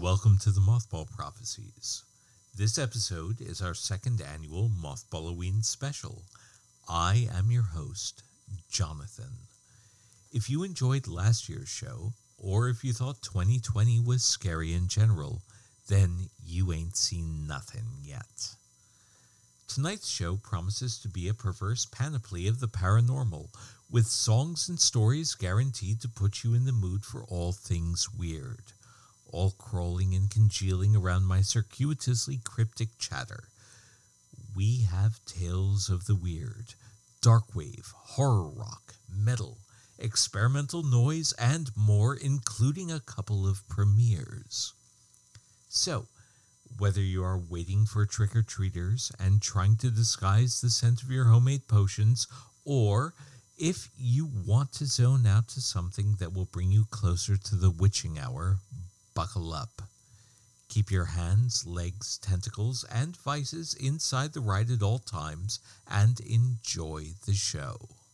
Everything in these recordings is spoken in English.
Welcome to the Mothball Prophecies. This episode is our second annual Mothballoween special. I am your host, Jonathan. If you enjoyed last year's show, or if you thought 2020 was scary in general, then you ain't seen nothing yet. Tonight's show promises to be a perverse panoply of the paranormal, with songs and stories guaranteed to put you in the mood for all things weird, all crawling and congealing around my circuitously cryptic chatter. We have tales of the weird, darkwave, horror rock, metal, experimental noise, and more, including a couple of premieres. So, whether you are waiting for trick-or-treaters and trying to disguise the scent of your homemade potions, or if you want to zone out to something that will bring you closer to the witching hour, buckle up. Keep your hands, legs, tentacles, and vices inside the ride at all times and enjoy the show.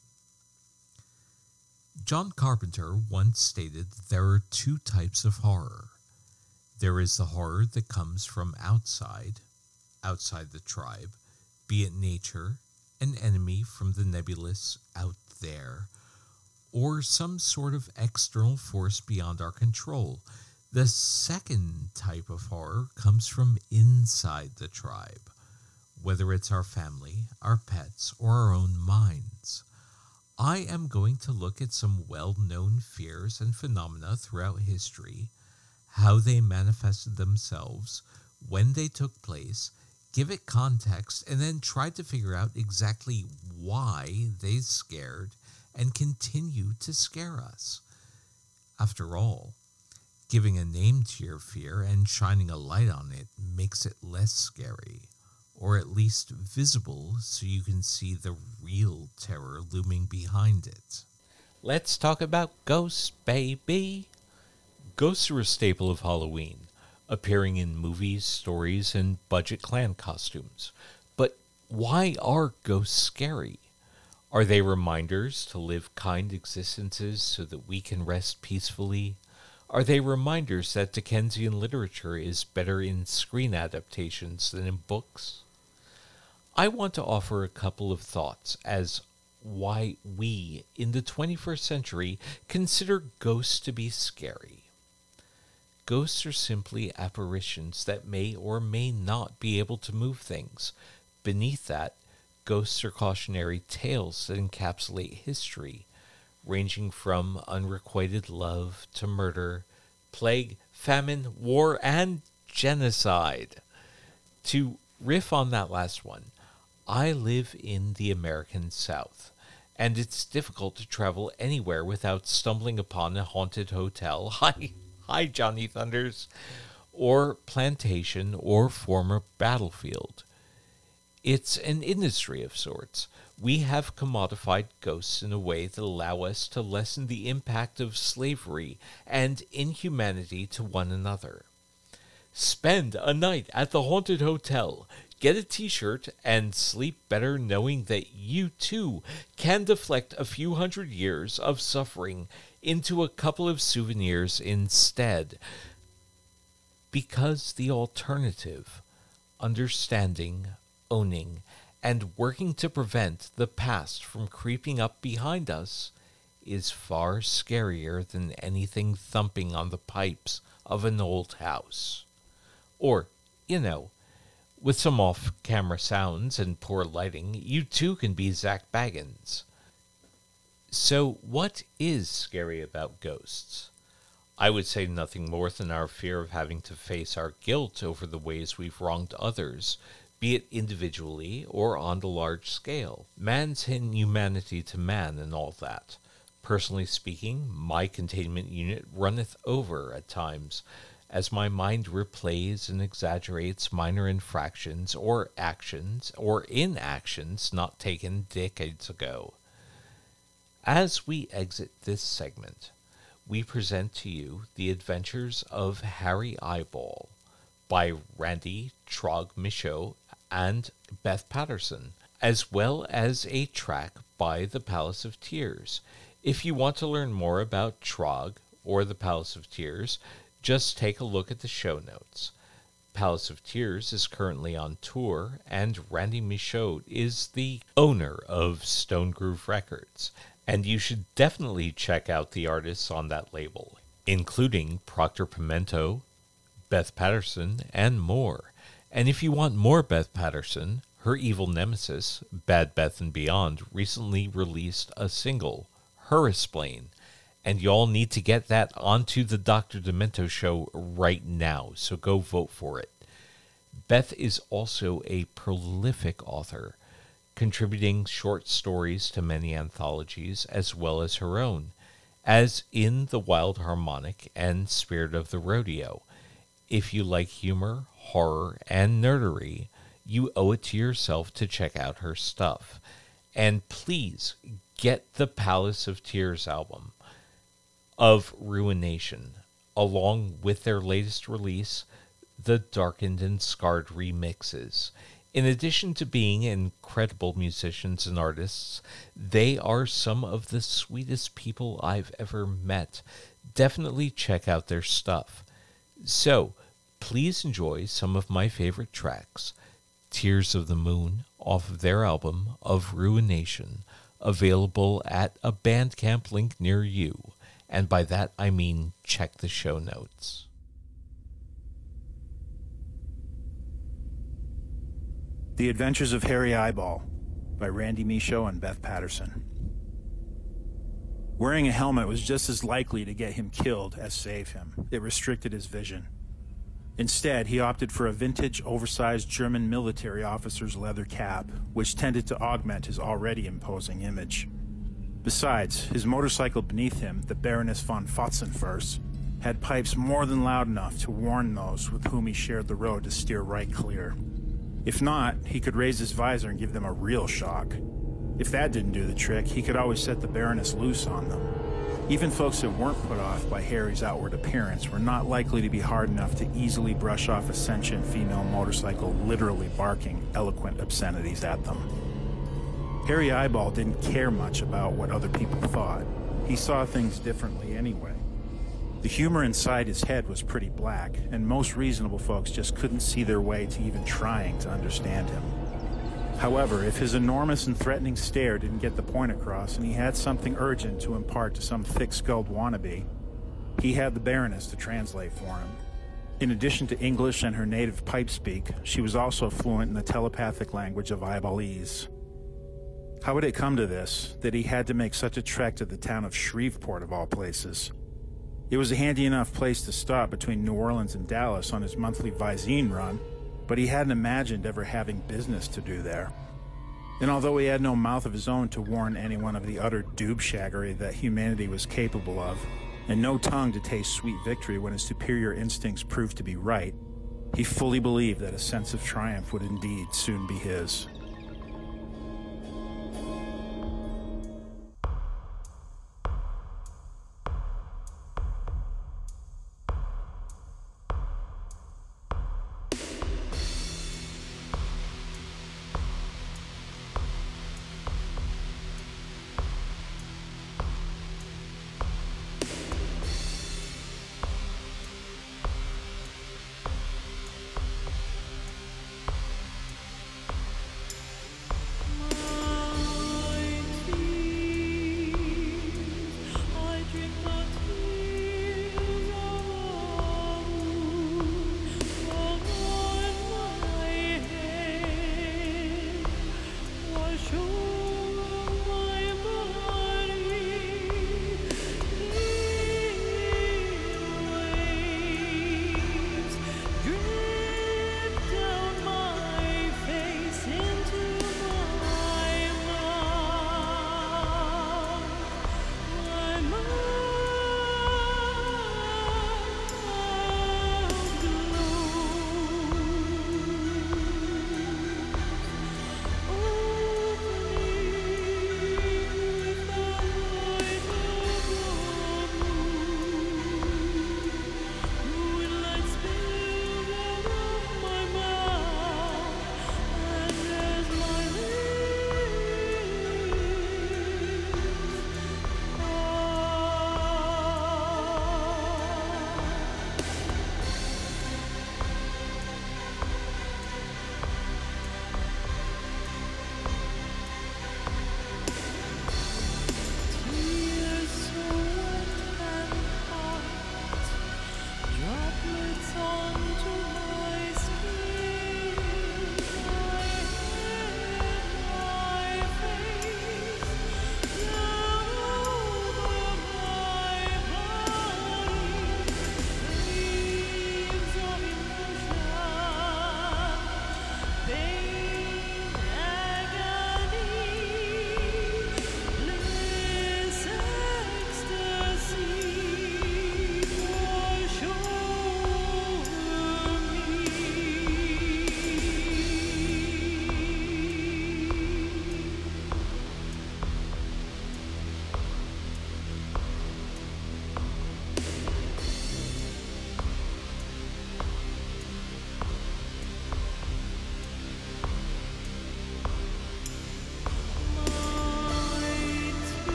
John Carpenter once stated that there are two types of horror. There is the horror that comes from outside the tribe, be it nature, an enemy from the nebulous out there, or some sort of external force beyond our control. The second type of horror comes from inside the tribe, whether it's our family, our pets, or our own minds. I am going to look at some well-known fears and phenomena throughout history, how they manifested themselves, when they took place, give it context, and then try to figure out exactly why they scared and continue to scare us. After all, giving a name to your fear and shining a light on it makes it less scary, or at least visible so you can see the real terror looming behind it. Let's talk about ghosts, baby. Ghosts are a staple of Halloween, appearing in movies, stories, and budget clan costumes. But why are ghosts scary? Are they reminders to live kind existences so that we can rest peacefully? Are they reminders that Dickensian literature is better in screen adaptations than in books? I want to offer a couple of thoughts as why we, in the 21st century, consider ghosts to be scary. Ghosts are simply apparitions that may or may not be able to move things. Beneath that, ghosts are cautionary tales that encapsulate history, ranging from unrequited love to murder, plague, famine, war, and genocide. To riff on that last one, I live in the American South, and it's difficult to travel anywhere without stumbling upon a haunted hotel, hi Johnny Thunders, or plantation or former battlefield. It's an industry of sorts. We have commodified ghosts in a way that allow us to lessen the impact of slavery and inhumanity to one another. Spend a night at the haunted hotel, get a t-shirt, and sleep better knowing that you too can deflect a few hundred years of suffering into a couple of souvenirs instead. Because the alternative, understanding, owning, and working to prevent the past from creeping up behind us, is far scarier than anything thumping on the pipes of an old house. Or, with some off-camera sounds and poor lighting, you too can be Zach Baggins. So, what is scary about ghosts? I would say nothing more than our fear of having to face our guilt over the ways we've wronged others, be it individually or on the large scale. Man's inhumanity to man and all that. Personally speaking, my containment unit runneth over at times, as my mind replays and exaggerates minor infractions or actions or inactions not taken decades ago. As we exit this segment, we present to you The Adventures of Harry Eyeball by Randy Trog Michaud and Beth Patterson, as well as a track by The Palace of Tears. If you want to learn more about Trog or The Palace of Tears, just take a look at the show notes. Palace of Tears is currently on tour, and Randy Michaud is the owner of Stone Groove Records, and you should definitely check out the artists on that label, including Proctor Pimento, Beth Patterson, and more. And if you want more Beth Patterson, her evil nemesis, Bad Beth and Beyond, recently released a single, Hurrisplain, and y'all need to get that onto the Dr. Demento show right now, so go vote for it. Beth is also a prolific author, contributing short stories to many anthologies as well as her own, as in The Wild Harmonic and Spirit of the Rodeo. If you like humor, horror, and nerdery, you owe it to yourself to check out her stuff. And please get the Palace of Tears album of Ruination, along with their latest release, the Darkened and Scarred remixes. In addition to being incredible musicians and artists, they are some of the sweetest people I've ever met. Definitely check out their stuff. So, please enjoy some of my favorite tracks, Tears of the Moon, off of their album of Ruination, available at a Bandcamp link near you. And by that I mean check the show notes. The Adventures of Harry Eyeball by Randy Michaud and Beth Patterson. Wearing a helmet was just as likely to get him killed as save him. It restricted his vision. Instead, he opted for a vintage, oversized German military officer's leather cap, which tended to augment his already imposing image. Besides, his motorcycle beneath him, the Baroness von Fotzenfers, had pipes more than loud enough to warn those with whom he shared the road to steer right clear. If not, he could raise his visor and give them a real shock. If that didn't do the trick, he could always set the Baroness loose on them. Even folks that weren't put off by Harry's outward appearance were not likely to be hard enough to easily brush off a sentient female motorcycle literally barking eloquent obscenities at them. Harry Eyeball didn't care much about what other people thought. He saw things differently anyway. The humor inside his head was pretty black, and most reasonable folks just couldn't see their way to even trying to understand him. However, if his enormous and threatening stare didn't get the point across and he had something urgent to impart to some thick-skulled wannabe, he had the Baroness to translate for him. In addition to English and her native pipe speak, she was also fluent in the telepathic language of Eyeballese. How would it come to this, that he had to make such a trek to the town of Shreveport of all places? It was a handy enough place to stop between New Orleans and Dallas on his monthly Visine run, but he hadn't imagined ever having business to do there. And although he had no mouth of his own to warn anyone of the utter doobshaggery that humanity was capable of, and no tongue to taste sweet victory when his superior instincts proved to be right, he fully believed that a sense of triumph would indeed soon be his.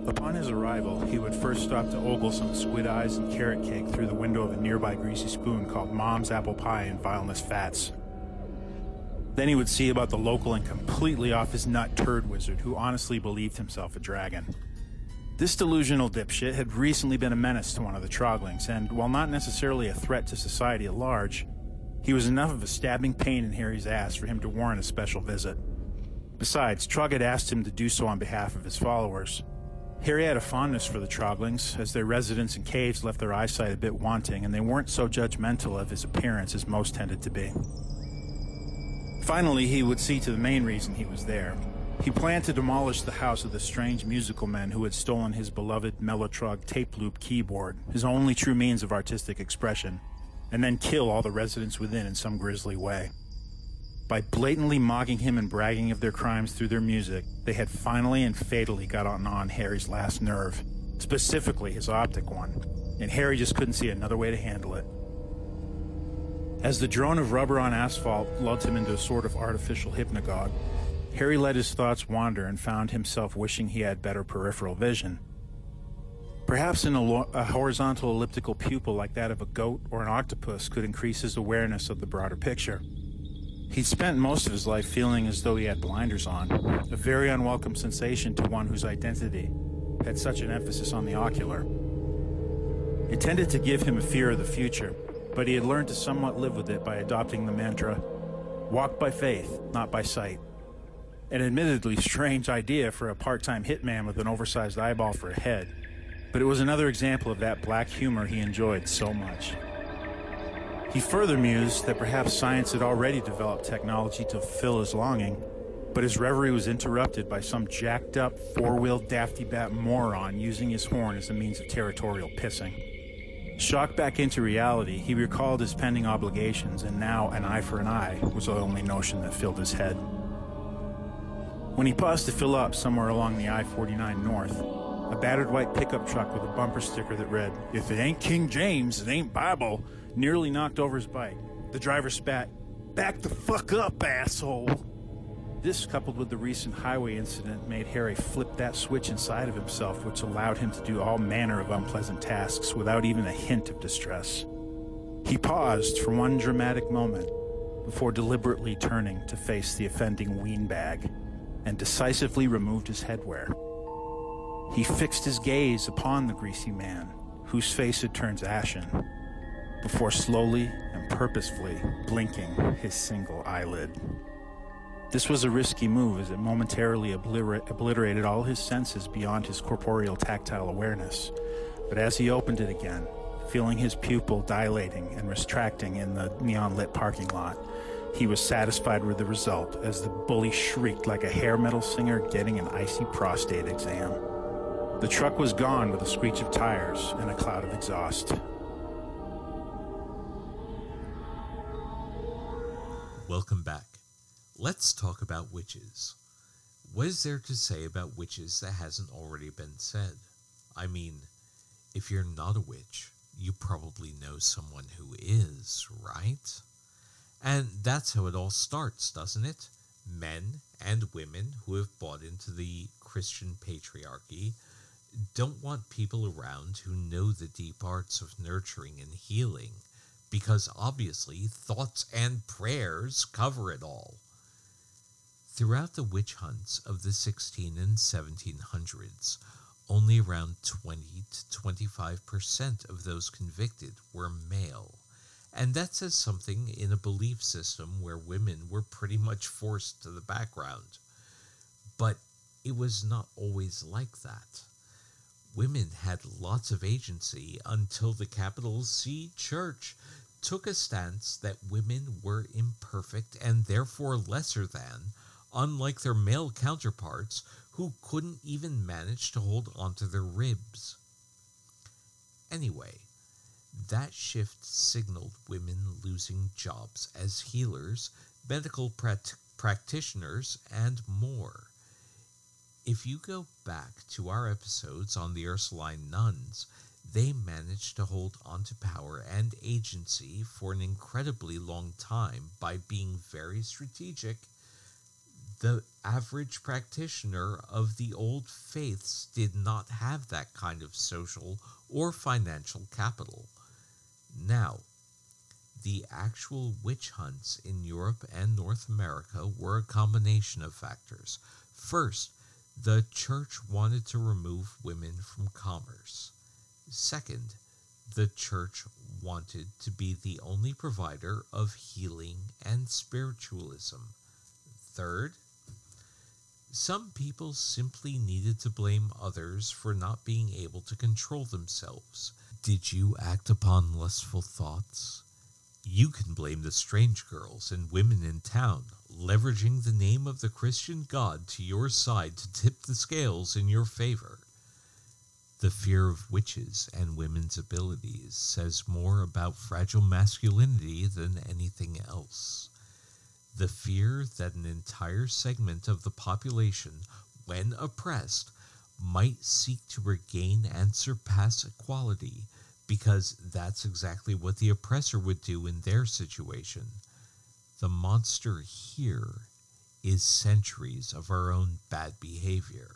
Upon his arrival, he would first stop to ogle some squid eyes and carrot cake through the window of a nearby greasy spoon called Mom's Apple Pie and Vileness Fats. Then he would see about the local and completely off his nut turd wizard who honestly believed himself a dragon. This delusional dipshit had recently been a menace to one of the Troglings, and while not necessarily a threat to society at large, he was enough of a stabbing pain in Harry's ass for him to warrant a special visit. Besides, Trog had asked him to do so on behalf of his followers. Harry had a fondness for the Troglings, as their residence in caves left their eyesight a bit wanting, and they weren't so judgmental of his appearance as most tended to be. Finally, he would see to the main reason he was there. He planned to demolish the house of the strange musical men who had stolen his beloved Mellotrog tape loop keyboard, his only true means of artistic expression, and then kill all the residents within in some grisly way. By blatantly mocking him and bragging of their crimes through their music, they had finally and fatally got on Harry's last nerve, specifically his optic one, and Harry just couldn't see another way to handle it. As the drone of rubber on asphalt lulled him into a sort of artificial hypnagogue, Harry let his thoughts wander and found himself wishing he had better peripheral vision. Perhaps a horizontal elliptical pupil like that of a goat or an octopus could increase his awareness of the broader picture. He'd spent most of his life feeling as though he had blinders on, a very unwelcome sensation to one whose identity had such an emphasis on the ocular. It tended to give him a fear of the future, but he had learned to somewhat live with it by adopting the mantra, "Walk by faith, not by sight." An admittedly strange idea for a part-time hitman with an oversized eyeball for a head, but it was another example of that black humor he enjoyed so much. He further mused that perhaps science had already developed technology to fulfill his longing, but his reverie was interrupted by some jacked-up, four-wheeled dafty-bat moron using his horn as a means of territorial pissing. Shocked back into reality, he recalled his pending obligations, and now an eye for an eye was the only notion that filled his head. When he paused to fill up somewhere along the I-49 North, a battered white pickup truck with a bumper sticker that read, "If it ain't King James, it ain't Bible," nearly knocked over his bike. The driver spat, "Back the fuck up, asshole!" This, coupled with the recent highway incident, made Harry flip that switch inside of himself, which allowed him to do all manner of unpleasant tasks without even a hint of distress. He paused for one dramatic moment before deliberately turning to face the offending weenbag and decisively removed his headwear. He fixed his gaze upon the greasy man, whose face had turned ashen, before slowly and purposefully blinking his single eyelid. This was a risky move, as it momentarily obliterated all his senses beyond his corporeal tactile awareness. But as he opened it again, feeling his pupil dilating and retracting in the neon-lit parking lot, he was satisfied with the result as the bully shrieked like a hair metal singer getting an icy prostate exam. The truck was gone with a screech of tires and a cloud of exhaust. Welcome back. Let's talk about witches. What is there to say about witches that hasn't already been said? I mean, if you're not a witch, you probably know someone who is, right? And that's how it all starts, doesn't it? Men and women who have bought into the Christian patriarchy don't want people around who know the deep arts of nurturing and healing, because obviously thoughts and prayers cover it all. Throughout the witch hunts of the 16 and 1700s, only around 20 to 25% of those convicted were male. And that says something in a belief system where women were pretty much forced to the background. But it was not always like that. Women had lots of agency until the capital C Church took a stance that women were imperfect and therefore lesser than, unlike their male counterparts who couldn't even manage to hold onto their ribs. Anyway, that shift signaled women losing jobs as healers, medical practitioners, and more. If you go back to our episodes on the Ursuline nuns, they managed to hold onto power and agency for an incredibly long time by being very strategic, The average practitioner of the old faiths did not have that kind of social or financial capital. Now, the actual witch hunts in Europe and North America were a combination of factors. First, the church wanted to remove women from commerce. Second, the church wanted to be the only provider of healing and spiritualism. Third, some people simply needed to blame others for not being able to control themselves. Did you act upon lustful thoughts? You can blame the strange girls and women in town, leveraging the name of the Christian God to your side to tip the scales in your favor. The fear of witches and women's abilities says more about fragile masculinity than anything else. The fear that an entire segment of the population, when oppressed, might seek to regain and surpass equality, because that's exactly what the oppressor would do in their situation. The monster here is centuries of our own bad behavior.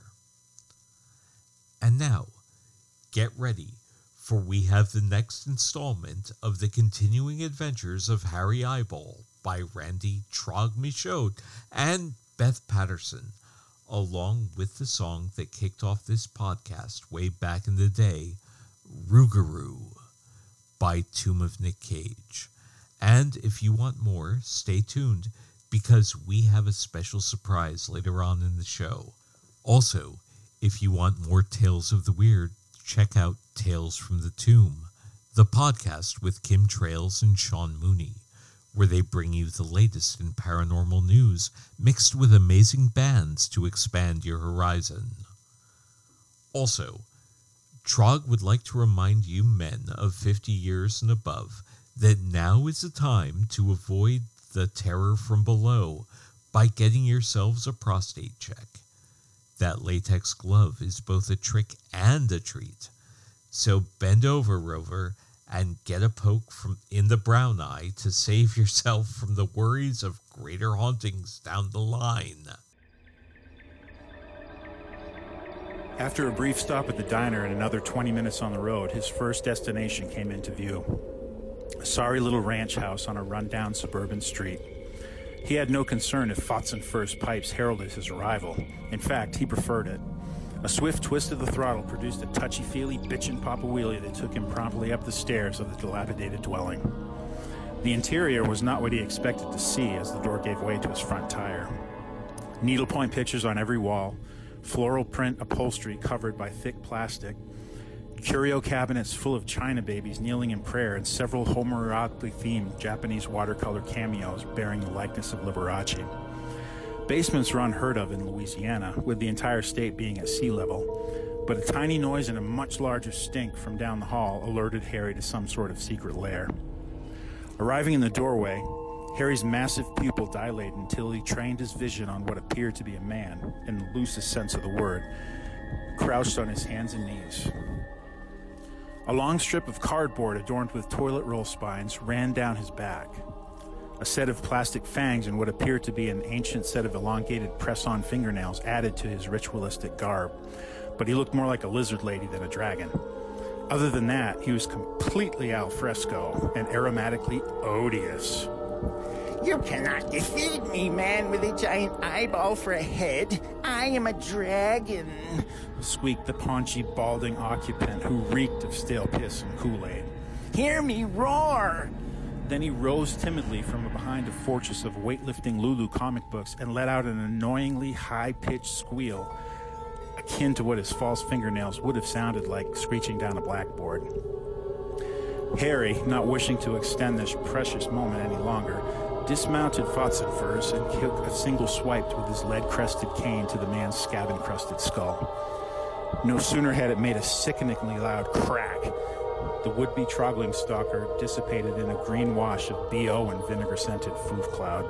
And now, get ready, for we have the next installment of the continuing adventures of Harry Eyeball by Randy Trog-Michaud and Beth Patterson, along with the song that kicked off this podcast way back in the day, Rougarou by Tomb of Nick Cage. And if you want more, stay tuned, because we have a special surprise later on in the show. Also, if you want more Tales of the Weird, check out Tales from the Tomb, the podcast with Kim Trails and Sean Mooney, where they bring you the latest in paranormal news mixed with amazing bands to expand your horizon. Also, Trog would like to remind you men of 50 years and above that now is the time to avoid the terror from below by getting yourselves a prostate check. That latex glove is both a trick and a treat. So bend over, Rover, and get a poke in the brown eye to save yourself from the worries of greater hauntings down the line. After a brief stop at the diner and another 20 minutes on the road, his first destination came into view. A sorry little ranch house on a rundown suburban street. He had no concern if Fotzen Fur's pipes heralded his arrival. In fact, he preferred it. A swift twist of the throttle produced a touchy-feely bitchin' Papa Wheelie that took him promptly up the stairs of the dilapidated dwelling. The interior was not what he expected to see as the door gave way to his front tire. Needlepoint pictures on every wall, floral print upholstery covered by thick plastic, curio cabinets full of china babies kneeling in prayer, and several homoerotically-themed Japanese watercolor cameos bearing the likeness of Liberace. Basements were unheard of in Louisiana, with the entire state being at sea level, but a tiny noise and a much larger stink from down the hall alerted Harry to some sort of secret lair. Arriving in the doorway, Harry's massive pupil dilated until he trained his vision on what appeared to be a man, in the loosest sense of the word, crouched on his hands and knees. A long strip of cardboard adorned with toilet roll spines ran down his back. A set of plastic fangs and what appeared to be an ancient set of elongated press-on fingernails added to his ritualistic garb, but he looked more like a lizard lady than a dragon. Other than that, he was completely al fresco and aromatically odious. You cannot defeat me, man with a giant eyeball for a head. I am a dragon, squeaked the paunchy, balding occupant who reeked of stale piss and Kool-Aid. Hear me roar! Then he rose timidly from behind a fortress of weightlifting Lulu comic books and let out an annoyingly high-pitched squeal, akin to what his false fingernails would have sounded like screeching down a blackboard. Harry, not wishing to extend this precious moment any longer, dismounted Fotzen Furs and took a single swipe with his lead-crested cane to the man's scab-encrusted skull. No sooner had it made a sickeningly loud crack, the would-be troggling stalker dissipated in a green wash of BO and vinegar-scented foof cloud.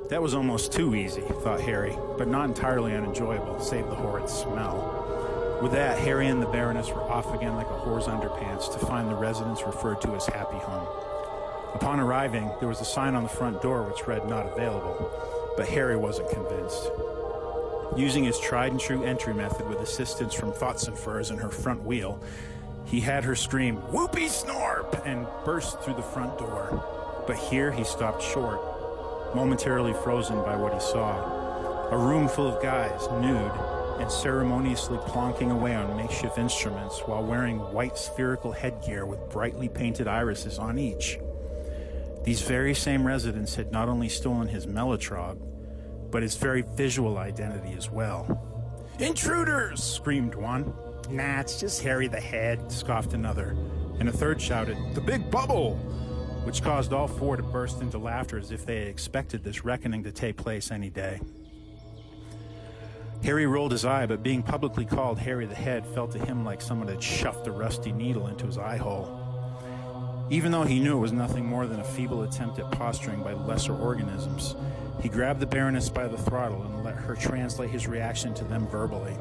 That was almost too easy, thought Harry, but not entirely unenjoyable, save the horrid smell. With that, Harry and the Baroness were off again like a whore's underpants to find the residence referred to as Happy Home. Upon arriving, there was a sign on the front door which read not available, but Harry wasn't convinced. Using his tried-and-true entry method with assistance from Thoughts and Furs and her front wheel, he had her scream, "Whoopee Snorp!" and burst through the front door. But here he stopped short, momentarily frozen by what he saw. A room full of guys, nude, and ceremoniously plonking away on makeshift instruments while wearing white spherical headgear with brightly painted irises on each. These very same residents had not only stolen his Melotrog, but his very visual identity as well. "Intruders!" screamed one. "Nah, it's just Harry the Head," scoffed another, and a third shouted, "The Big Bubble!" which caused all four to burst into laughter as if they had expected this reckoning to take place any day. Harry rolled his eye, but being publicly called Harry the Head felt to him like someone had shoved a rusty needle into his eye hole. Even though he knew it was nothing more than a feeble attempt at posturing by lesser organisms, he grabbed the Baroness by the throttle and let her translate his reaction to them verbally.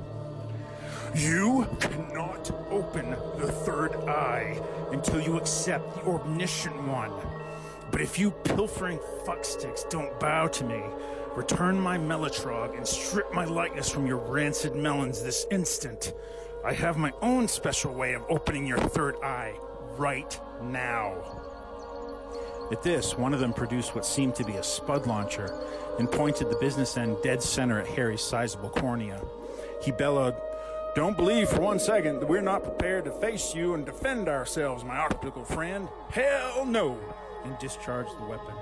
"You cannot open the third eye until you accept the omniscient one. But if you pilfering fucksticks don't bow to me, return my Melotrog and strip my likeness from your rancid melons this instant. I have my own special way of opening your third eye right now." At this, one of them produced what seemed to be a spud launcher and pointed the business end dead center at Harry's sizable cornea. He bellowed, "Don't believe for 1 second that we're not prepared to face you and defend ourselves, my optical friend. Hell no!" and discharged the weapon.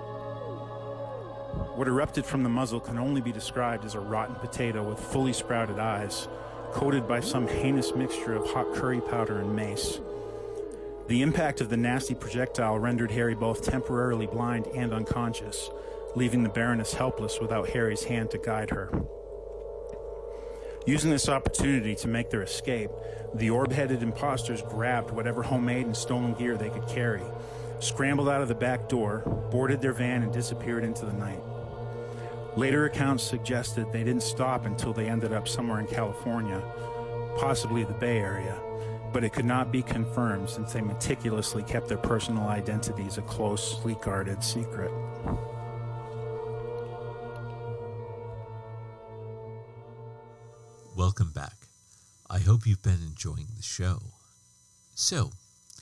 What erupted from the muzzle can only be described as a rotten potato with fully sprouted eyes, coated by some heinous mixture of hot curry powder and mace. The impact of the nasty projectile rendered Harry both temporarily blind and unconscious, leaving the Baroness helpless without Harry's hand to guide her. Using this opportunity to make their escape, the orb-headed imposters grabbed whatever homemade and stolen gear they could carry, scrambled out of the back door, boarded their van, and disappeared into the night. Later accounts suggested they didn't stop until they ended up somewhere in California, possibly the Bay Area, but it could not be confirmed since they meticulously kept their personal identities a closely guarded secret. Welcome back. I hope you've been enjoying the show. So,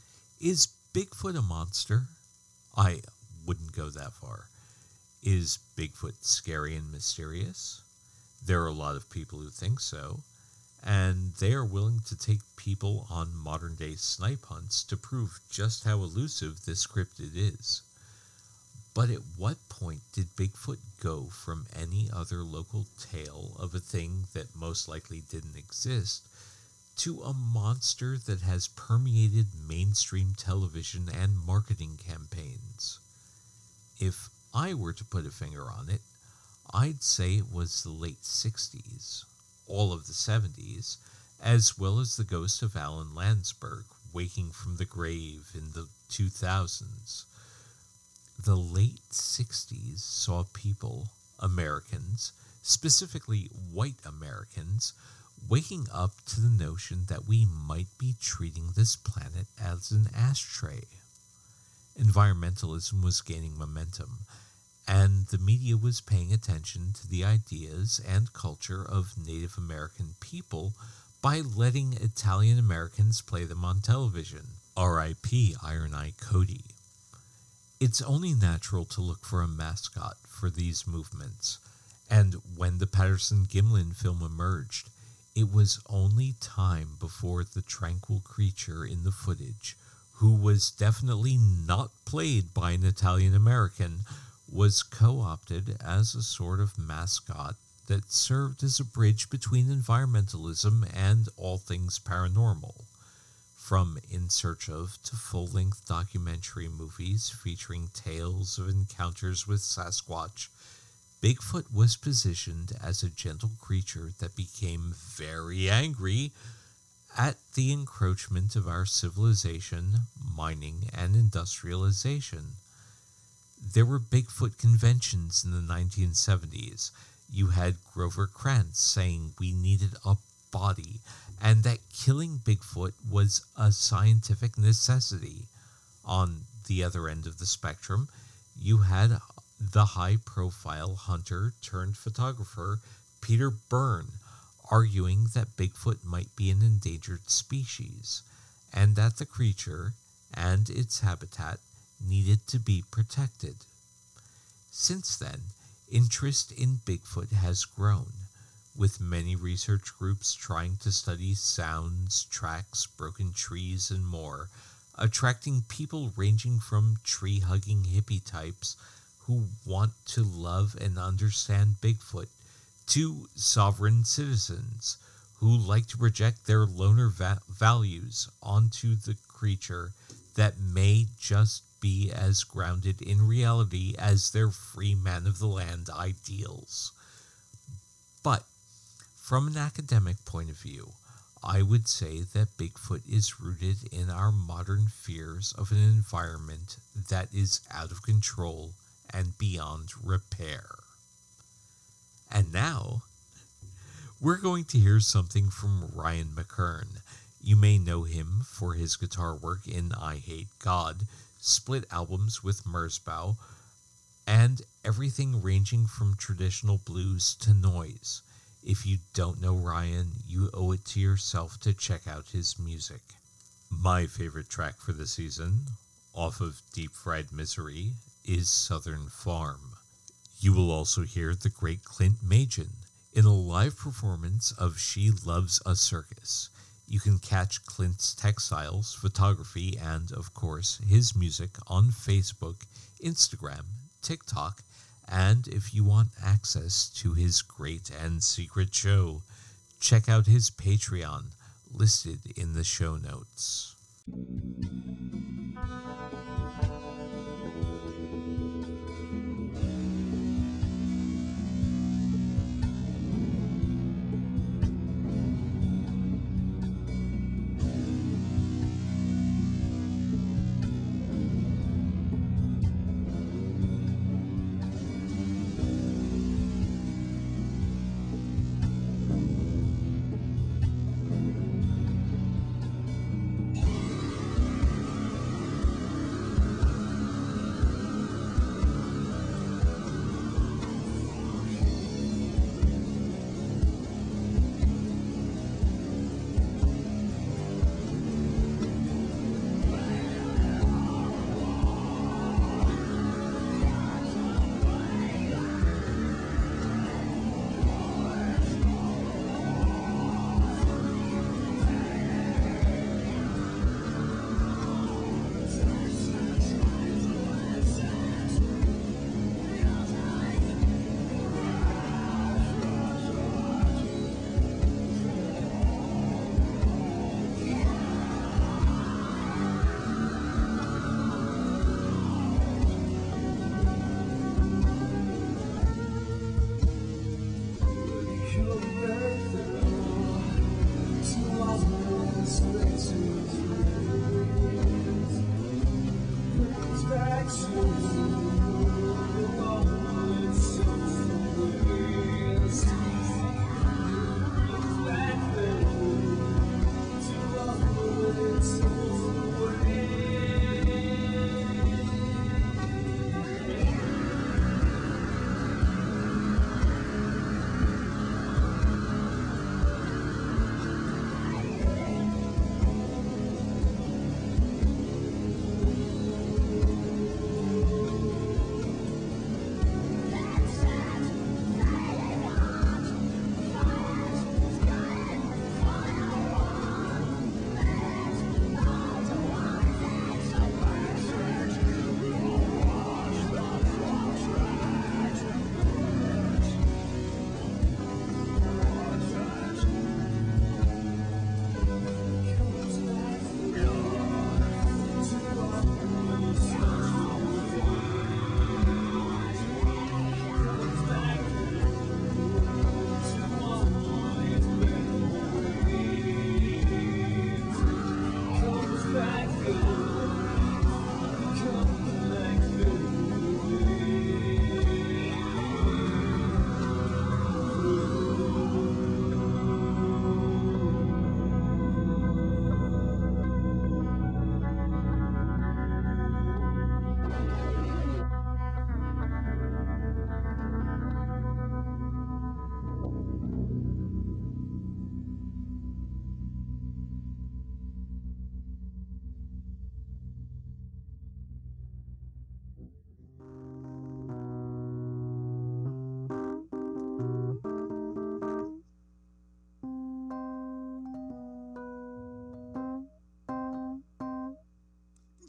is Bigfoot a monster? I wouldn't go that far. Is Bigfoot scary and mysterious? There are a lot of people who think so, and they are willing to take people on modern-day snipe hunts to prove just how elusive this cryptid is. But at what point did Bigfoot go from any other local tale of a thing that most likely didn't exist to a monster that has permeated mainstream television and marketing campaigns? If I were to put a finger on it, I'd say it was the late 60s, all of the 70s, as well as the ghost of Alan Landsberg waking from the grave in the 2000s. The late 60s saw people, Americans, specifically white Americans, waking up to the notion that we might be treating this planet as an ashtray. Environmentalism was gaining momentum, and the media was paying attention to the ideas and culture of Native American people by letting Italian Americans play them on television. R.I.P. Iron Eye Cody. It's only natural to look for a mascot for these movements, and when the Patterson-Gimlin film emerged, it was only time before the tranquil creature in the footage, who was definitely not played by an Italian American, was co-opted as a sort of mascot that served as a bridge between environmentalism and all things paranormal. From In Search Of to full-length documentary movies featuring tales of encounters with Sasquatch, Bigfoot was positioned as a gentle creature that became very angry at the encroachment of our civilization, mining, and industrialization. there were Bigfoot conventions in the 1970s. You had Grover Krantz saying we needed a body and that killing Bigfoot was a scientific necessity. On the other end of the spectrum, you had the high-profile hunter turned photographer Peter Byrne arguing that Bigfoot might be an endangered species and that the creature and its habitat needed to be protected. Since then, interest in Bigfoot has grown, with many research groups trying to study sounds, tracks, broken trees, and more, attracting people ranging from tree-hugging hippie types who want to love and understand Bigfoot to sovereign citizens who like to project their loner values onto the creature that may just be as grounded in reality as their free man of the land ideals. But from an academic point of view, I would say that Bigfoot is rooted in our modern fears of an environment that is out of control and beyond repair. And now, we're going to hear something from Ryan McKern. You may know him for his guitar work in I Hate God, split albums with Merzbow, and everything ranging from traditional blues to noise. If you don't know Ryan, you owe it to yourself to check out his music. My favorite track for the season, off of Deep Fried Misery, is Southern Farm. You will also hear the great Clint Majan in a live performance of She Loves a Circus. You can catch Clint's textiles, photography, and, of course, his music on Facebook, Instagram, TikTok, and if you want access to his great and secret show, check out his Patreon, listed in the show notes.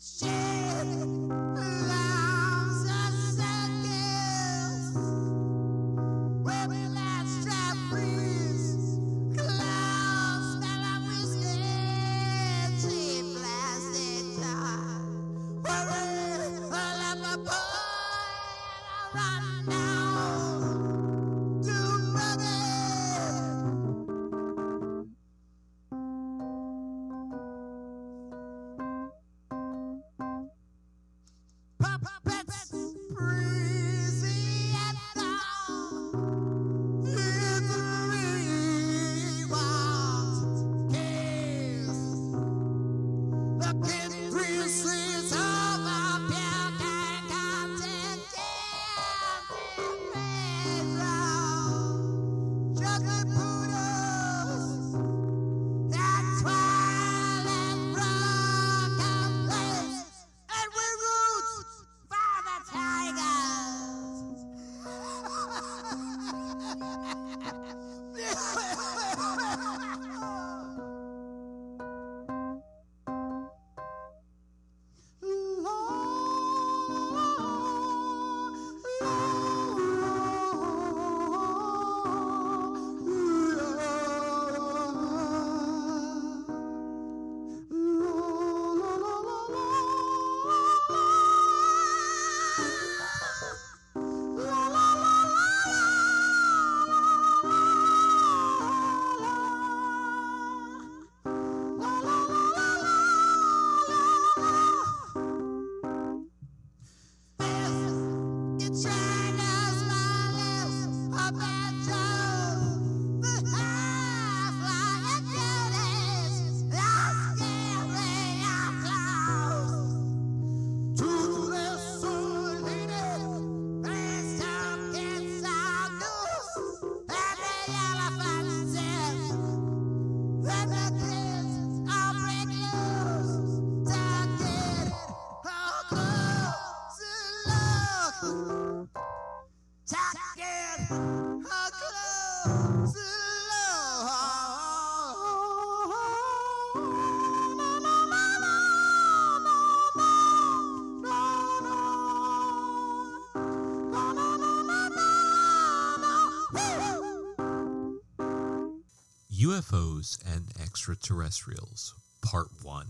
UFOs and Extraterrestrials, Part 1.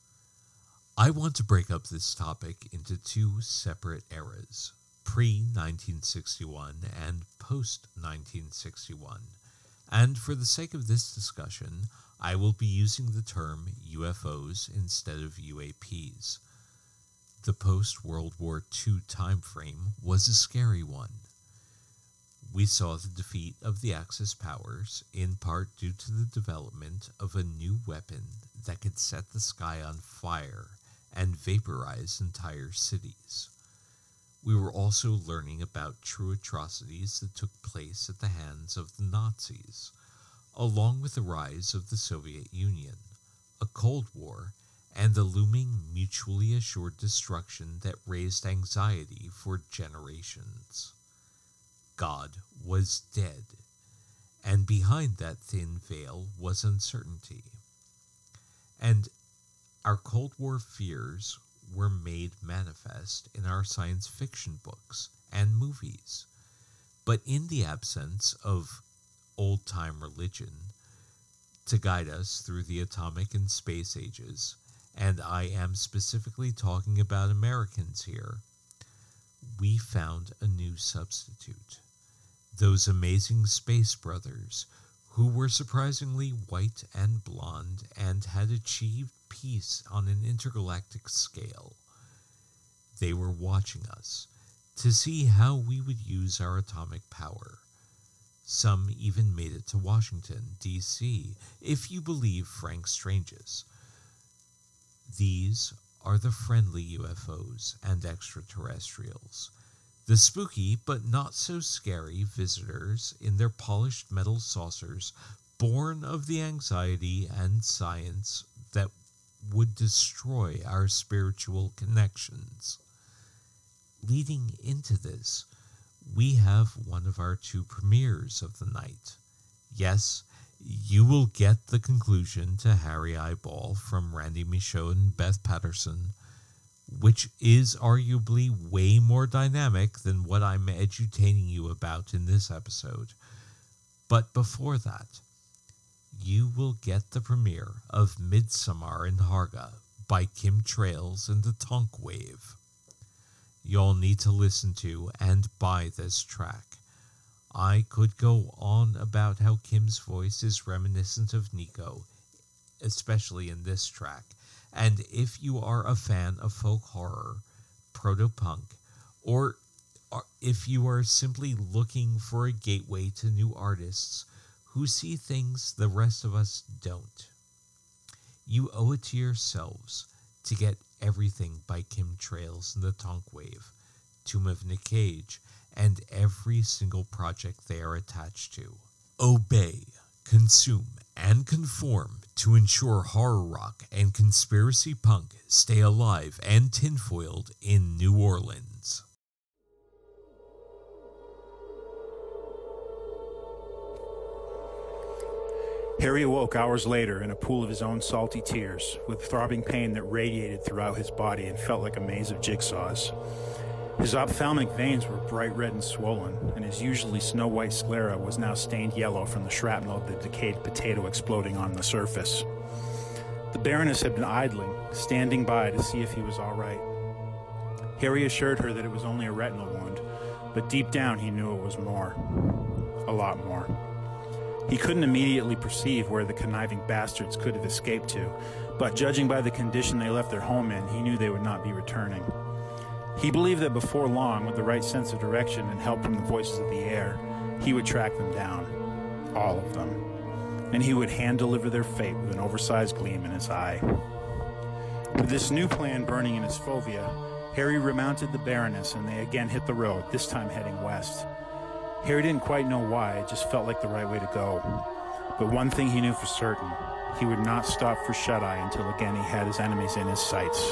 I want to break up this topic into two separate eras, pre-1961 and post-1961, and for the sake of this discussion, I will be using the term UFOs instead of UAPs. The post-World War II timeframe was a scary one. We saw the defeat of the Axis powers, in part due to the development of a new weapon that could set the sky on fire and vaporize entire cities. We were also learning about true atrocities that took place at the hands of the Nazis, along with the rise of the Soviet Union, a Cold War, and the looming mutually assured destruction that raised anxiety for generations. God was dead, and behind that thin veil was uncertainty. And our Cold War fears were made manifest in our science fiction books and movies. But in the absence of old-time religion to guide us through the atomic and space ages, and I am specifically talking about Americans here, we found a new substitute. Those amazing space brothers who were surprisingly white and blonde and had achieved peace on an intergalactic scale. They were watching us to see how we would use our atomic power. Some even made it to Washington, D.C., if you believe Frank Strange's. These are the friendly UFOs and extraterrestrials. The spooky but not so scary visitors in their polished metal saucers, born of the anxiety and science that would destroy our spiritual connections. Leading into this, we have one of our two premieres of the night. Yes, you will get the conclusion to Harry Eyeball from Randy Michaud and Beth Patterson, which is arguably way more dynamic than what I'm edutaining you about in this episode. But before that, you will get the premiere of Midsommar in Haga by Kim Trails and the Tonk Wave. You'll need to listen to and buy this track. I could go on about how Kim's voice is reminiscent of Nico, especially in this track. And if you are a fan of folk horror, proto-punk, or if you are simply looking for a gateway to new artists who see things the rest of us don't, you owe it to yourselves to get everything by Kim Trails and the Tonk Wave, Tomb of Nick Cage, and every single project they are attached to. Obey, consume, and conform to ensure horror rock and conspiracy punk stay alive and tinfoiled in New Orleans. Harry awoke hours later in a pool of his own salty tears, with throbbing pain that radiated throughout his body and felt like a maze of jigsaws. His ophthalmic veins were bright red and swollen, and his usually snow-white sclera was now stained yellow from the shrapnel of the decayed potato exploding on the surface. The Baroness had been idling, standing by to see if he was all right. Harry assured her that it was only a retinal wound, but deep down he knew it was more. A lot more. He couldn't immediately perceive where the conniving bastards could have escaped to, but judging by the condition they left their home in, he knew they would not be returning. He believed that before long, with the right sense of direction and help from the voices of the air, he would track them down. All of them. And he would hand-deliver their fate with an oversized gleam in his eye. With this new plan burning in his fovea, Harry remounted the Baroness and they again hit the road, this time heading west. Harry didn't quite know why, it just felt like the right way to go. But one thing he knew for certain, he would not stop for shut-eye until again he had his enemies in his sights.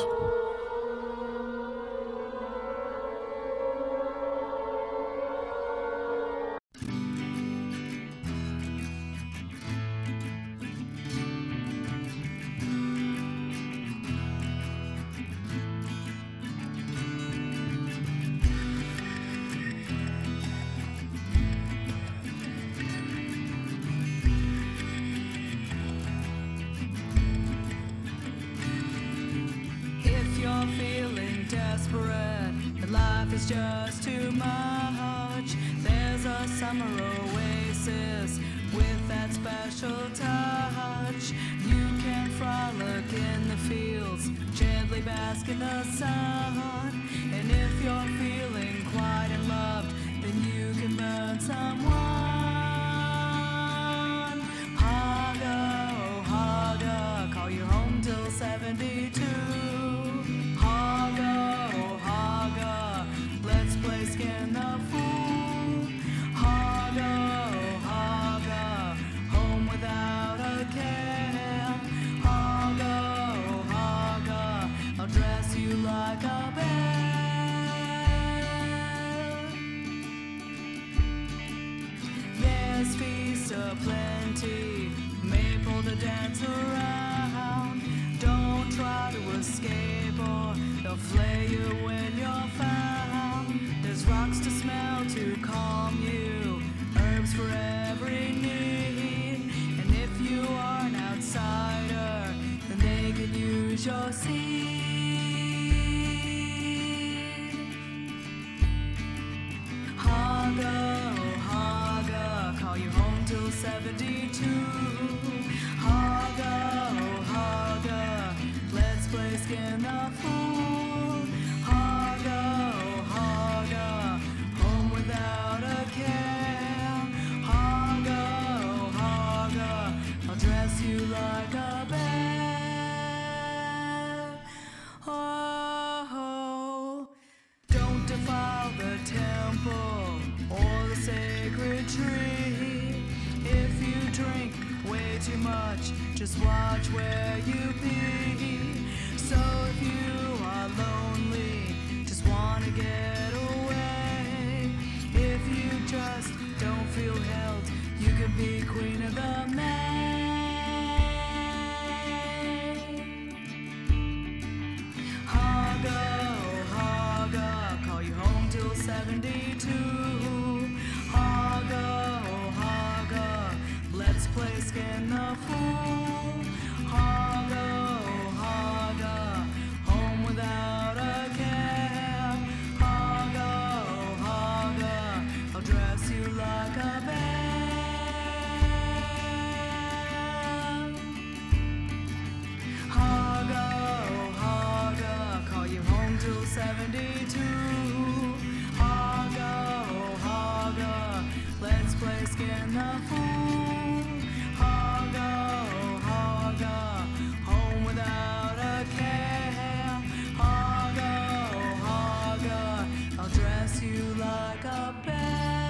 is just too much. There's a summer oasis with that special touch. You can frolic in the fields, gently bask in the sun. And if you're feeling quite in love, then you can burn someone. Haga, oh Haga, call you home till 72. Haga, oh Haga, let's play skin the fool. Haga, oh Haga, home without a care. Haga, oh Haga, I'll dress you like a bear. There's feast aplenty, maple to dance around. Don't try to escape or they'll flay you when you're found. There's rocks to smell to calm you, herbs for every need. And if you are an outsider, then they can use your seed. Haga, oh Haga, call you home till 72. Haga, oh Haga, let's play skin the fool. Haga, oh Haga, home without a care. Haga, oh Haga, I'll dress you like a bear. Oh, don't defile the temple or the sacred tree. If you drink way too much, just watch where you be. So if you are lonely, just wanna get away. If you just don't feel held, you can be queen of the May. Haga, 72. Haga, oh Haga, let's play Skin the Fool. Haga, oh Haga, home without a care. Haga, oh Haga, I'll dress you like a bear.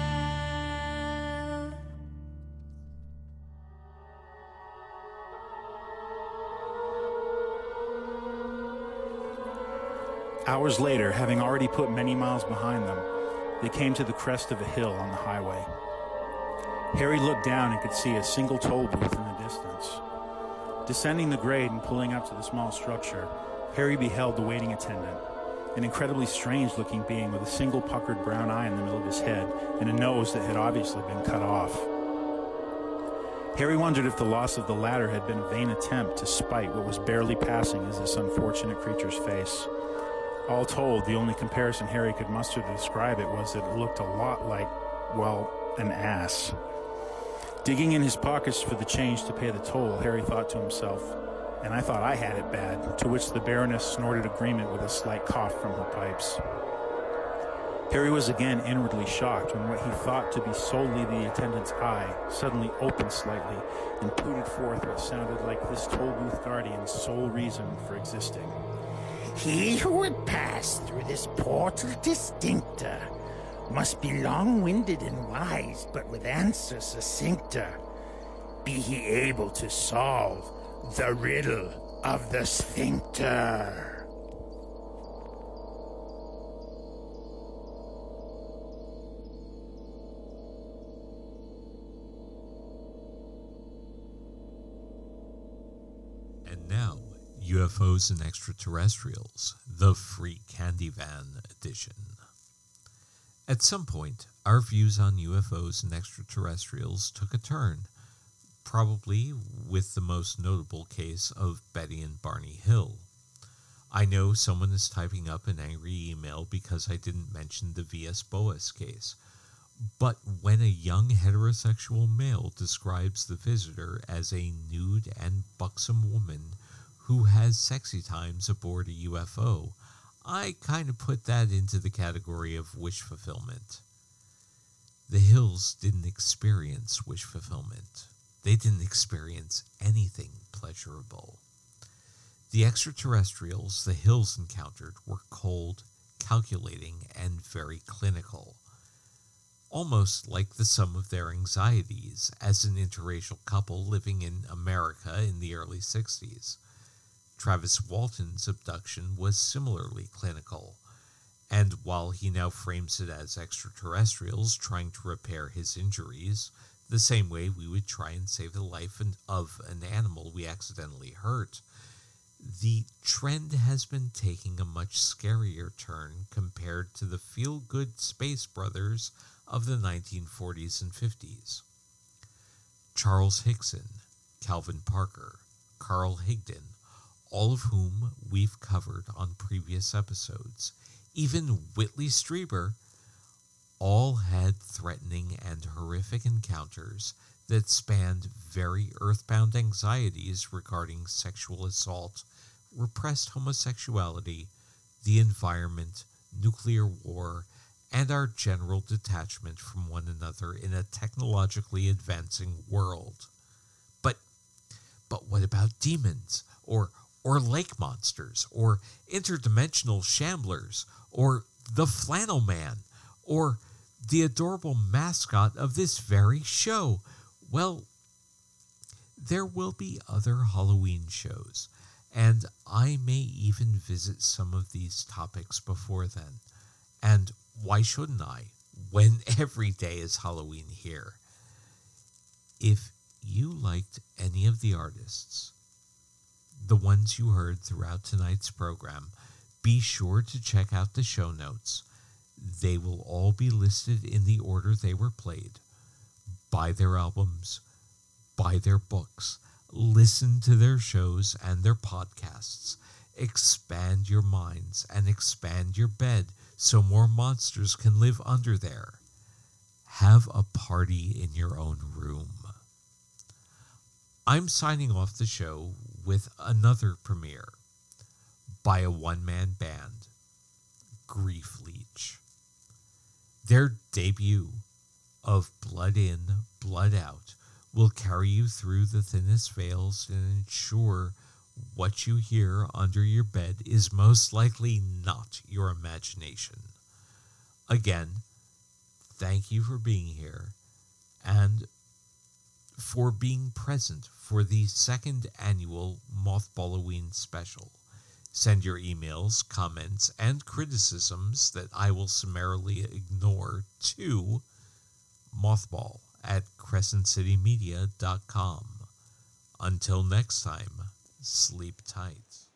Hours later, having already put many miles behind them, they came to the crest of a hill on the highway. Harry looked down and could see a single toll booth in the distance. Descending the grade and pulling up to the small structure, Harry beheld the waiting attendant, an incredibly strange-looking being with a single puckered brown eye in the middle of his head and a nose that had obviously been cut off. Harry wondered if the loss of the latter had been a vain attempt to spite what was barely passing as this unfortunate creature's face. All told, the only comparison Harry could muster to describe it was that it looked a lot like, well, an ass. Digging in his pockets for the change to pay the toll, Harry thought to himself, and I thought I had it bad, to which the Baroness snorted agreement with a slight cough from her pipes. Harry was again inwardly shocked when what he thought to be solely the attendant's eye suddenly opened slightly and pooted forth what sounded like this toll booth guardian's sole reason for existing. He who would pass through this portal distincter must be long-winded and wise, but with answers succincter. Be he able to solve the riddle of the sphincter. And now, UFOs and Extraterrestrials, the Free Candy Van edition. At some point, our views on UFOs and extraterrestrials took a turn, probably with the most notable case of Betty and Barney Hill. I know someone is typing up an angry email because I didn't mention the V.S. Boas case, but when a young heterosexual male describes the visitor as a nude and buxom woman who has sexy times aboard a UFO, I kind of put that into the category of wish fulfillment. The Hills didn't experience wish fulfillment. They didn't experience anything pleasurable. The extraterrestrials the Hills encountered were cold, calculating, and very clinical. Almost like the sum of their anxieties as an interracial couple living in America in the early 60s. Travis Walton's abduction was similarly clinical, and while he now frames it as extraterrestrials trying to repair his injuries, the same way we would try and save the life of an animal we accidentally hurt, the trend has been taking a much scarier turn compared to the feel-good space brothers of the 1940s and 50s. Charles Hickson, Calvin Parker, Carl Higdon, all of whom we've covered on previous episodes, even Whitley Strieber, all had threatening and horrific encounters that spanned very earthbound anxieties regarding sexual assault, repressed homosexuality, the environment, nuclear war, and our general detachment from one another in a technologically advancing world. But what about demons, or lake monsters, or interdimensional shamblers, or the Flannel Man, or the adorable mascot of this very show? Well, there will be other Halloween shows, and I may even visit some of these topics before then. And why shouldn't I, when every day is Halloween here? If you liked any of the artists, the ones you heard throughout tonight's program, be sure to check out the show notes. They will all be listed in the order they were played. Buy their albums, buy their books, listen to their shows and their podcasts. Expand your minds and expand your bed so more monsters can live under there. Have a party in your own room. I'm signing off the show with another premiere by a one-man band. Grief Leech. Their debut of Blood In, Blood Out will carry you through the thinnest veils and ensure what you hear under your bed is most likely not your imagination. Again, thank you for being here and for being present for the second annual Mothballoween special. Send your emails, comments, and criticisms that I will summarily ignore to mothball@crescentcitymedia.com. Until next time, sleep tight.